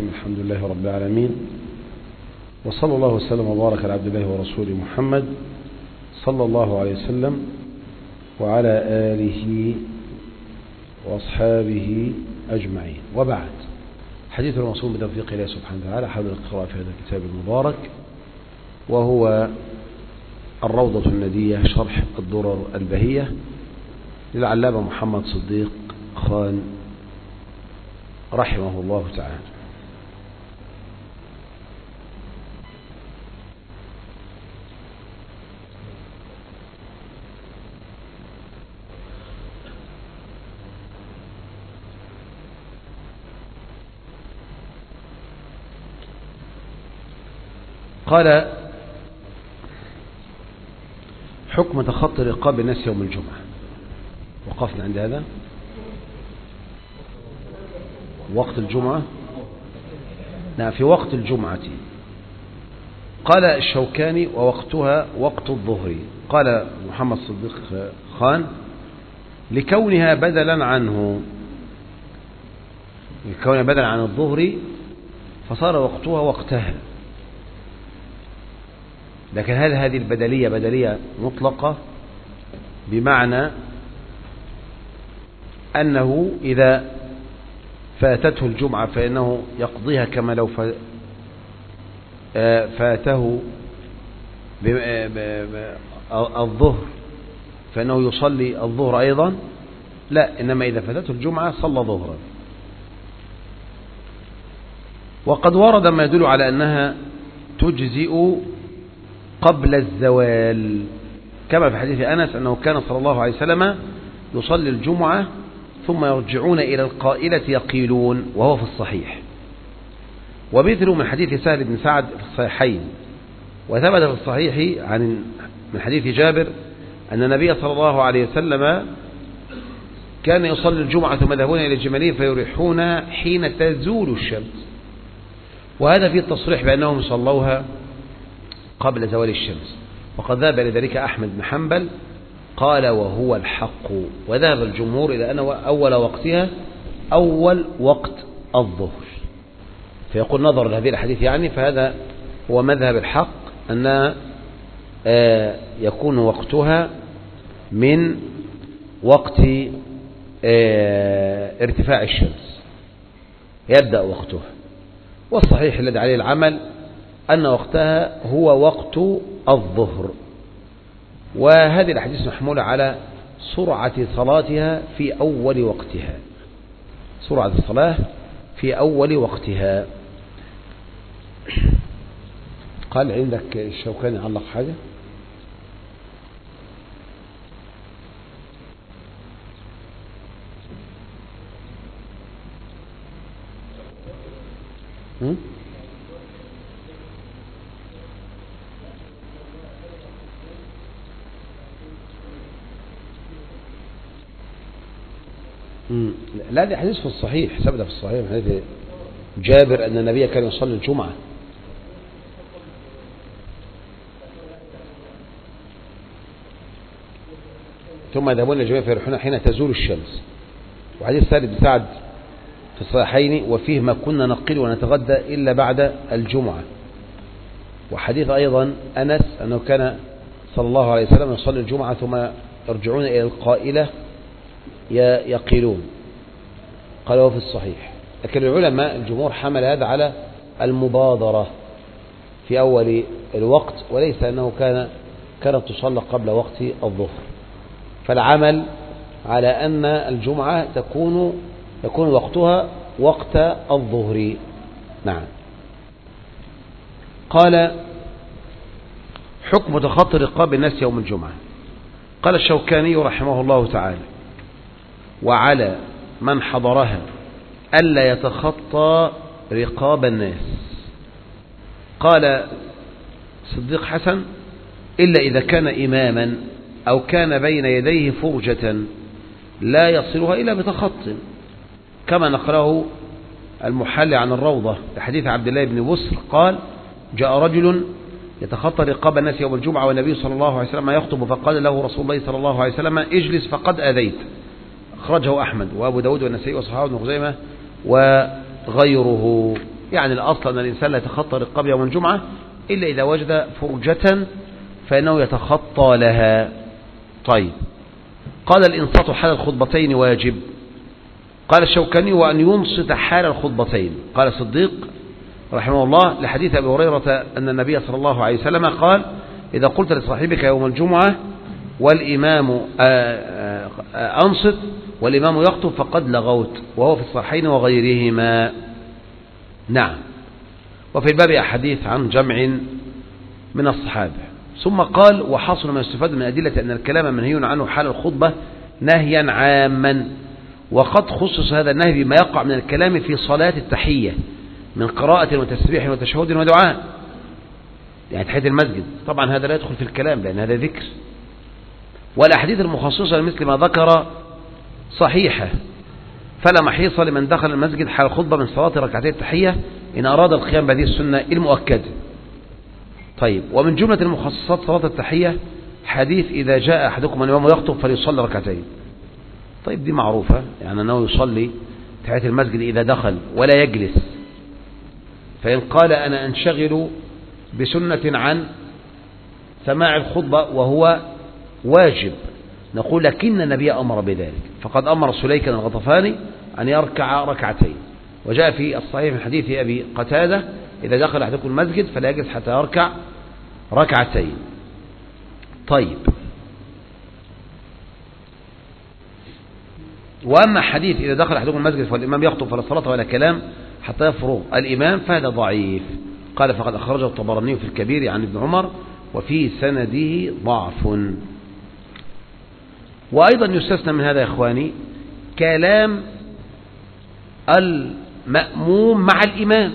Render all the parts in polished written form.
الرحيم. الحمد لله رب العالمين، وصلى الله وسلم وبارك على عبد الله ورسوله محمد صلى الله عليه وسلم وعلى آله وأصحابه أجمعين، وبعد. حديث الموصول بتوفيق الله سبحانه وتعالى حول القراءة في هذا الكتاب المبارك، وهو الروضة الندية شرح الدرر البهية للعلامة محمد صديق خان رحمه الله تعالى. قال: حكم تخطي رقاب الناس يوم الجمعة. وقفنا عند هذا وقت الجمعة. نعم، في وقت الجمعة. قال الشوكاني: ووقتها وقت الظهر. قال محمد صديق خان: لكونها بدلا عنه، لكونها بدلا عن الظهر فصار وقتها وقتها. لكن هل هذه البدلية بدلية مطلقة، بمعنى أنه إذا فاتته الجمعة فإنه يقضيها كما لو فاته الظهر فإنه يصلي الظهر أيضا؟ لا، إنما إذا فاتته الجمعة صلى ظهرا. وقد ورد ما يدل على أنها تجزئ قبل الزوال، كما في حديث أنس أنه كان صلى الله عليه وسلم يصلي الجمعة ثم يرجعون إلى القائلة يقيلون، وهو في الصحيح. ومثل من حديث سهل بن سعد في الصحيحين. وثبت في الصحيح من حديث جابر أن النبي صلى الله عليه وسلم كان يصلي الجمعة ثم يذهبون إلى الجمالين فيريحون حين تزول الشمس، وهذا فيه التصريح بأنهم صلوها قبل زوال الشمس. وقد ذهب لذلك أحمد بن حنبل، قال: وهو الحق. وذهب الجمهور إلى أن أول وقتها أول وقت الظهر. فيقول نظر لهذه الحديث فهذا هو مذهب الحق، أن يكون وقتها من وقت ارتفاع الشمس، يبدأ وقتها. والصحيح الذي عليه العمل أن وقتها هو وقت الظهر. وهذه الأحاديث محمولة على سرعة صلاتها في أول وقتها، سرعة الصلاة في أول وقتها. قال عندك الشوكاني علق حاجة؟ لا، دي حديث في الصحيح، ثبت في الصحيح حديث جابر أن النبي كان يصلي الجمعة ثم يذهبون إلى الجمالين فيريحون حين تزول الشمس. وحديث سهل بن سعد في الصحيحين: وفيه ما كنا نقل ونتغدى إلا بعد الجمعة. وحديث أيضا أنس أنه كان صلى الله عليه وسلم يصلي الجمعة ثم يرجعون إلى القائلة يقيلون، قال هو في الصحيح. لكن العلماء الجمهور حمل هذا على المبادرة في أول الوقت، وليس أنه كانت تصلى قبل وقت الظهر. فالعمل على أن الجمعة يكون وقتها وقت الظهر. نعم. قال: حكم تخطي رقاب الناس يوم الجمعة. قال الشوكاني رحمه الله تعالى: وعلى من حضرها ألا يتخطى رقاب الناس. قال صديق حسن: إلا إذا كان إماما أو كان بين يديه فرجة لا يصلها إلا بتخط، كما نقله المحلي عن الروضة لحديث عبد الله بن بسر قال: جاء رجل يتخطى رقاب الناس يوم الجمعة والنبي صلى الله عليه وسلم يخطب، فقال له رسول الله صلى الله عليه وسلم: اجلس فقد أذيت. أخرجه أحمد وأبو داود والنسائي وصححه ابن خزيمة وغيره. يعني الأصل أن الإنسان لا يتخطى رقاب يوم الجمعة إلا إذا وجد فرجة فإنه يتخطى لها. طيب، قال الإنصات حال الخطبتين واجب. قال الشوكاني وأن ينصت حال الخطبتين. قال الصديق رحمه الله لحديث أبي هريرة أن النبي صلى الله عليه وسلم قال إذا قلت لصاحبك يوم الجمعة والإمام أنصت والإمام يخطب فقد لغوت، وهو في الصحيحين وغيرهما. نعم. وفي الباب أحاديث عن جمع من الصحابة. ثم قال وحاصل ما يستفاد من أدلة أن الكلام منهي عنه حال الخطبة نهيا عاما، وقد خصص هذا النهي بما يقع من الكلام في صلاة التحية من قراءة وتسبيح وتشهد ودعاء، يعني تحية المسجد. طبعا هذا لا يدخل في الكلام لأن هذا ذكر. والأحاديث المخصصة مثل ما ذكر صحيحة، فلا محيص لمن دخل المسجد حال الخطبة من صلاة ركعتي التحية إن أراد القيام بهذه السنة المؤكدة. طيب، ومن جملة المخصصات صلاة التحية حديث إذا جاء أحدكم الإمام يخطب فليصلي ركعتين. طيب، دي معروفة، يعني أنه يصلي تحية المسجد إذا دخل ولا يجلس. فإن قال أنا أنشغل بسنة عن سماع الخطبة وهو واجب، نقول لكن النبي أمر بذلك، فقد أمر سليكا الغطفاني أن يركع ركعتين. وجاء في الصحيح من حديث أبي قتادة إذا دخل أحدكم المسجد فلا يجلس حتى يركع ركعتين. طيب، وأما حديث إذا دخل أحدكم المسجد فالإمام يخطب فلا صلاة ولا كلام حتى يفرغ الإمام فهذا ضعيف. قال فقد أخرجه الطبراني في الكبير عن ابن عمر وفي سنده ضعف. وأيضا يستثنى من هذا يا إخواني كلام المأموم مع الإمام،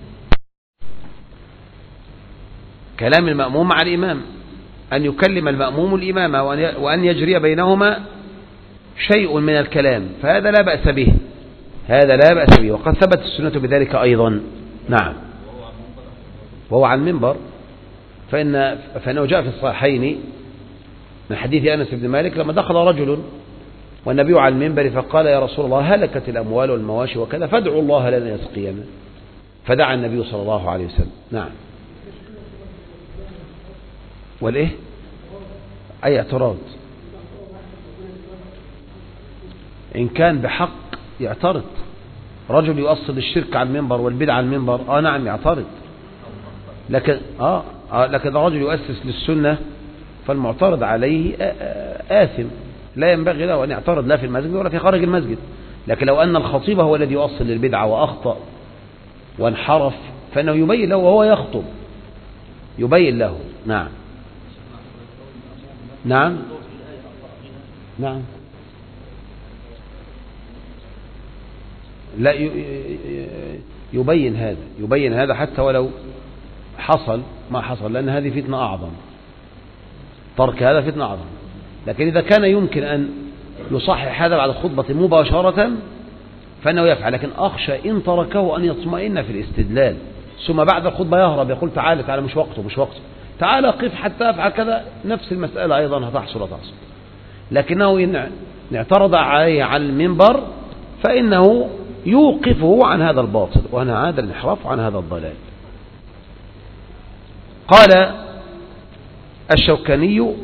كلام المأموم مع الإمام، أن يكلم المأموم الإمام وأن يجري بينهما شيء من الكلام، فهذا لا بأس به، هذا لا بأس به، وقد ثبت السنة بذلك أيضا. نعم، وهو عن المنبر، فإنه جاء في الصحيحين من حديث أنس بن مالك لما دخل رجل والنبي على المنبر فقال يا رسول الله هلكت الأموال والمواشي وكذا فادعوا الله لنا يسقينا، فدعا النبي صلى الله عليه وسلم. نعم. والإيه؟ أي اعتراض؟ إن كان بحق يعترض. رجل يؤصل الشرك على المنبر والبدع على المنبر نعم يعترض، لكن لكن رجل يؤسس للسنة فالمعترض عليه آثم، لا ينبغي له أن يعترض لا في المسجد ولا في خارج المسجد. لكن لو أن الخطيب هو الذي يؤصل للبدعة وأخطأ وانحرف فإنه يبين له وهو يخطب، يبين له. نعم نعم نعم. لا يبين هذا حتى ولو حصل ما حصل، لأن هذه فتنة أعظم، ترك هذا فتنة أعظم. لكن إذا كان يمكن أن يصحح هذا بعد الخطبة مباشرة فإنه يفعل، لكن أخشى إن تركه أن يطمئن في الاستدلال ثم بعد الخطبة يهرب يقول تعالى مش وقته تعالى قف حتى أفعل كذا، نفس المسألة أيضا هتحصل. لكنه إن اعترض عليه على المنبر فإنه يوقفه عن هذا الباطل وعن هذا الانحراف وعن هذا الضلال. قال الشوكاني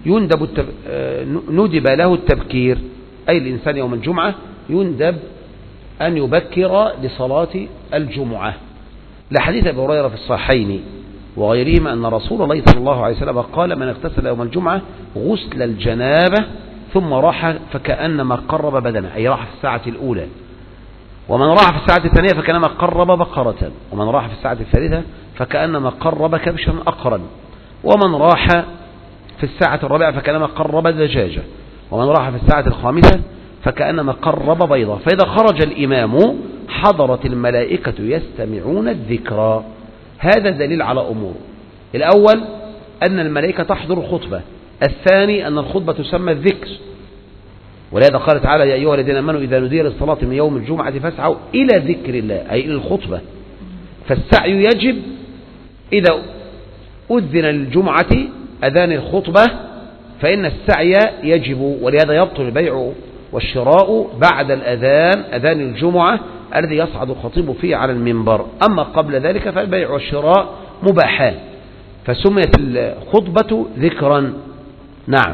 ندب له التبكير، أي الإنسان يوم الجمعة يندب أن يبكر لصلاة الجمعة، لحديث أبي هريرة في الصحيحين وغيرهما أن رسول الله صلى الله عليه وسلم قال من اغتسل يوم الجمعة غسل الجنابة ثم راح فكأنما قرب بدنه، أي راح في الساعة الأولى، ومن راح في الساعة الثانية فكأنما قرب بقرة، ومن راح في الساعة الثالثة فكأنما قرب كبشا أقرا، ومن راح في الساعة الرابعة فكأنما قرب دجاجة، ومن راح في الساعة الخامسة فكأنما قرب بيضة. فإذا خرج الإمام حضرت الملائكة يستمعون الذكرى. هذا دليل على أمور: الأول أن الملائكة تحضر الخطبة، الثاني أن الخطبة تسمى الذكر، ولهذا قال تعالى يا أيها الذين آمنوا إذا نودي للصلاة من يوم الجمعة فاسعوا إلى ذكر الله، أي إلى الخطبة. فالسعي يجب إذا أذن للجمعة أذان الخطبة، فإن السعي يجب، ولهذا يبطل البيع والشراء بعد الأذان، أذان الجمعة، الذي يصعد الخطيب فيه على المنبر. أما قبل ذلك فالبيع والشراء مباحان، فسميت الخطبة ذكرا. نعم.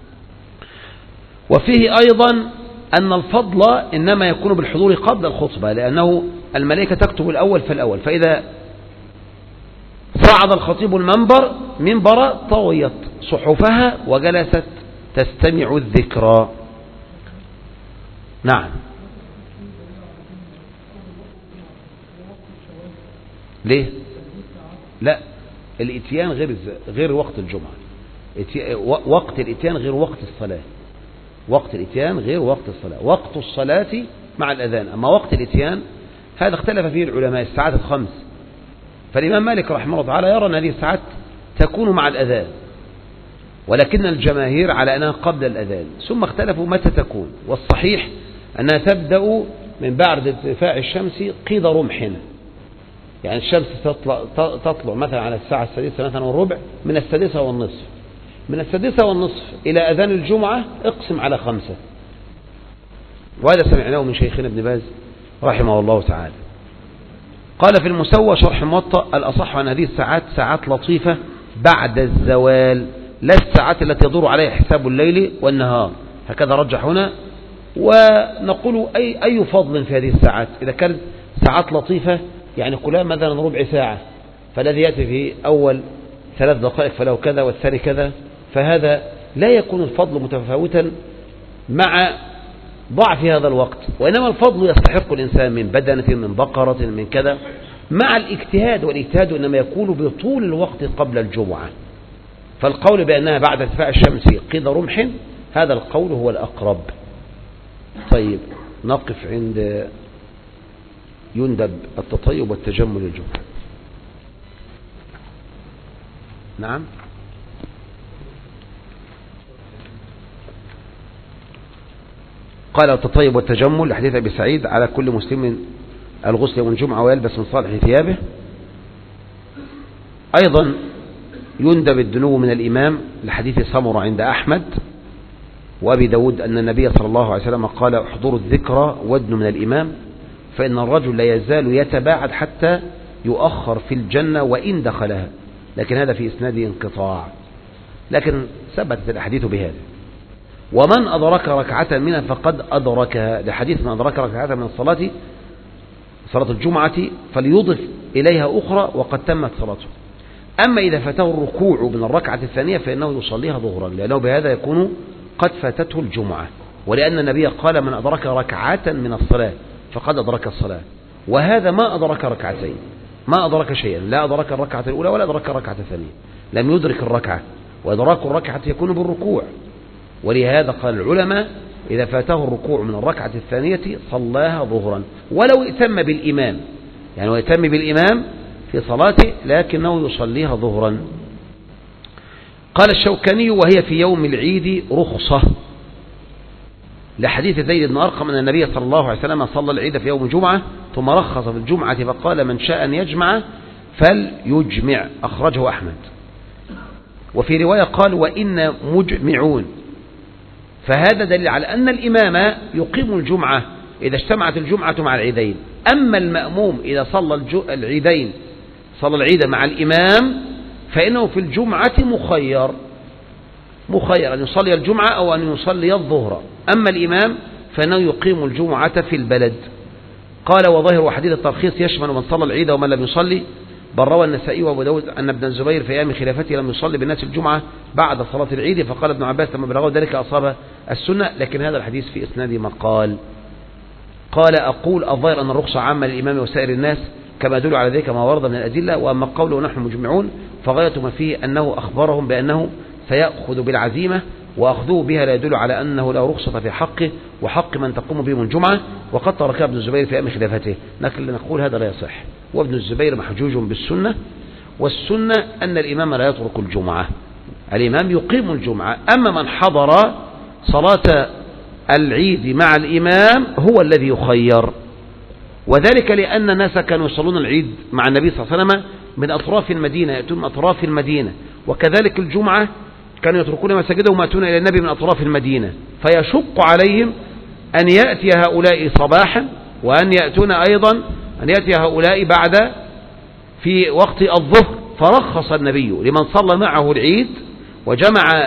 وفيه أيضا أن الفضل إنما يكون بالحضور قبل الخطبة، لأنه الملائكة تكتب الأول فالأول، فإذا صعد الخطيب منبر طويت صحفها وجلست تستمع الذكرى. نعم. ليه؟ لا، الاتيان غير وقت الجمعة. وقت الاتيان غير وقت الصلاة. وقت الاتيان غير وقت الصلاة. وقت الصلاة مع الأذان، أما وقت الاتيان هذا اختلف فيه العلماء، الساعات الخمس. فالإمام مالك رحمه الله تعالى يرى أن هذه الساعات تكون مع الأذان، ولكن الجماهير على أنها قبل الأذان، ثم اختلفوا متى تكون. والصحيح أنها تبدأ من بعد ارتفاع الشمس قيد رمح، يعني الشمس تطلع مثلا على الساعة 6 مثلا والربع، من 6 والنصف، من 6 والنصف إلى أذان الجمعة اقسم على 5. وهذا سمعناه من شيخنا ابن باز رحمه الله تعالى. قال في المسوى شرح موطأ: الأصح أن هذه الساعات ساعات لطيفة بعد الزوال، لا الساعات التي يدور عليها حساب الليل والنهار، هكذا رجح هنا. ونقول أي فضل في هذه الساعات؟ إذا كانت ساعات لطيفة يعني كلها مثلا ربع ساعة، فالذي يأتي في أول 3 دقائق فله كذا والثاني كذا، فهذا لا يكون الفضل متفاوتا مع ضعف هذا الوقت، وإنما الفضل يستحق الإنسان من بدنة، من بقرة، من كذا، مع الاجتهاد، والاجتهاد إنما يكون بطول الوقت قبل الجمعة. فالقول بأنها بعد ارتفاع الشمس قيد رمح، هذا القول هو الأقرب. طيب، نقف عند يندب التطيب والتجمل الجمعة. نعم. قال التطيب والتجمل لحديث أبي سعيد: على كل مسلم الغسل يوم الجمعة ويلبس من صالح ثيابه. أيضا يندب الدنو من الإمام لحديث سمرة عند أحمد وأبي داود أن النبي صلى الله عليه وسلم قال: احضروا الذكرى وادنوا من الإمام، فإن الرجل لا يزال يتباعد حتى يؤخر في الجنة وإن دخلها. لكن هذا في إسناد انقطاع، لكن ثبتت الأحاديث بهذا. ومن أدرك ركعة منها فقد أدركها، لحديث من أدرك ركعة من صلاة الجمعة فليضف إليها أخرى وقد تمت صلاته. أما إذا فاته الركوع من الركعة الثانية فإنه يصليها ظهرا، لأنه بهذا يكون قد فاتته الجمعة، ولأن النبي قال: من أدرك ركعة من الصلاة فقد أدرك الصلاة. وهذا ما أدرك ركعتين، ما أدرك شيئا، لا أدرك الركعة الأولى ولا أدرك الركعة الثانية، لم يدرك الركعة، وإدراك الركعة يكون بالركوع. ولهذا قال العلماء: إذا فاته الركوع من الركعة الثانية صلاها ظهرا، ولو ائتم بالإمام، يعني ويتم بالإمام في صلاته لكنه يصليها ظهرا. قال الشوكاني: وهي في يوم العيد رخصة، لحديث زيد بن أرقم أن النبي صلى الله عليه وسلم صلى العيد في يوم الجمعة ثم رخص في الجمعة فقال: من شاء أن يجمع فليجمع، أخرجه أحمد. وفي رواية قال: وإن مجمعون، فهذا دليل على أن الإمام يقيم الجمعة إذا اجتمعت الجمعة مع العيدين. أما المأموم إذا صلى العيدين، صلى العيد مع الإمام، فإنه في الجمعة مخير أن يصلي الجمعة أو أن يصلي الظهر. أما الإمام فإنه يقيم الجمعة في البلد. قال: وظاهر حديث الترخيص يشمل من صلى العيد ومن لم يصلي، بل روى النسائي وابو داود أن ابن الزبير في أيام خلافته لم يصلي بالناس الجمعة بعد صلاة العيد، فقال ابن عباس لما بلغه ذلك أصاب السنة، لكن هذا الحديث في إسناد مقال. قال: أقول الظاهر أن الرخصة عامة للإمام وسائر الناس كما يدل على ذلك ما ورد من الأدلة. وأما قوله نحن مجمعون فغاية ما فيه أنه أخبرهم بأنه سيأخذ بالعزيمة، وأخذوه بها لا يدل على أنه لا رخصة في حقه وحق من تقوم بهم الجمعة، وقد تركها ابن الزبير في أيام خلافته. لكن نقول هذا لا يصح، وابن الزبير محجوج بالسنة، والسنة أن الإمام لا يترك الجمعة، الإمام يقيم الجمعة. أما من حضر صلاة العيد مع الإمام هو الذي يخير، وذلك لأن الناس كانوا يصلون العيد مع النبي صلى الله عليه وسلم من أطراف المدينة، يأتون من أطراف المدينة، وكذلك الجمعة كانوا يتركون مساجدهم ويأتون إلى النبي من أطراف المدينة، فيشق عليهم أن يأتي هؤلاء صباحا وأن يأتون أيضا أن يأتي هؤلاء بعد في وقت الظهر، فرخص النبي لمن صلى معه العيد وجمع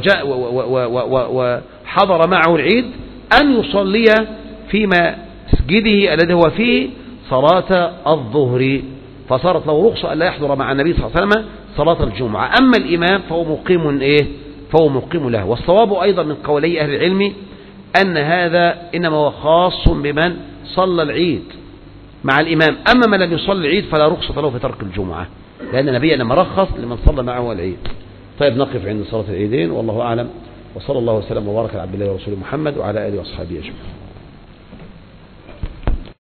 وحضر معه العيد أن يصلي في مسجده الذي هو فيه صلاة الظهر، فصارت له رخصة أن لا يحضر مع النبي صلى الله عليه وسلم صلاة الجمعة. أما الإمام فهو مقيم فهو مقيم له. والصواب أيضا من قولي أهل العلم أن هذا إنما هو خاص بمن صلى العيد مع الإمام، أما من لم يصلي العيد فلا رخصة له في ترك الجمعة، لأن النبي إنما رخص لمن صلى معه العيد. طيب نقف عند صلاة العيدين، والله أعلم، وصلى الله وسلم وبارك على عبد الله ورسوله محمد وعلى آله وأصحابه أجمعين.